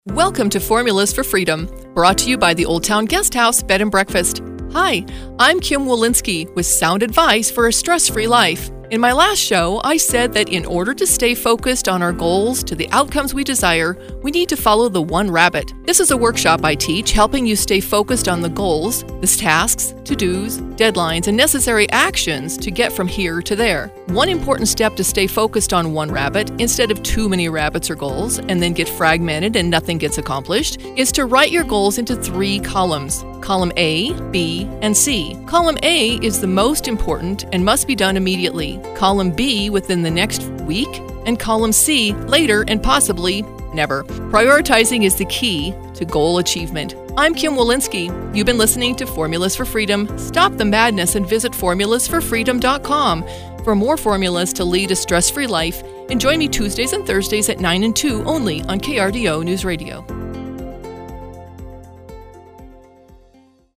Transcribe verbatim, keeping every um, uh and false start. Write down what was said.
Welcome to Formulas for Freedom, brought to you by the Old Town Guest House Bed and Breakfast. Hi, I'm Kim Wolinski with sound advice for a stress-free life. In my last show, I said that in order to stay focused on our goals to the outcomes we desire, we need to follow the one rabbit. This is a workshop I teach helping you stay focused on the goals, the tasks, to-dos, deadlines, and necessary actions to get from here to there. One important step to stay focused on one rabbit instead of too many rabbits or goals and then get fragmented and nothing gets accomplished is to write your goals into three columns. Column A, B, and C. Column A is the most important and must be done immediately. Column B within the next week, and column C later and possibly never. Prioritizing is the key to goal achievement. I'm Kim Wolinski. You've been listening to Formulas for Freedom. Stop the madness and visit formulas for freedom dot com for more formulas to lead a stress-free life. And join me Tuesdays and Thursdays at nine and two only on K R D O News Radio.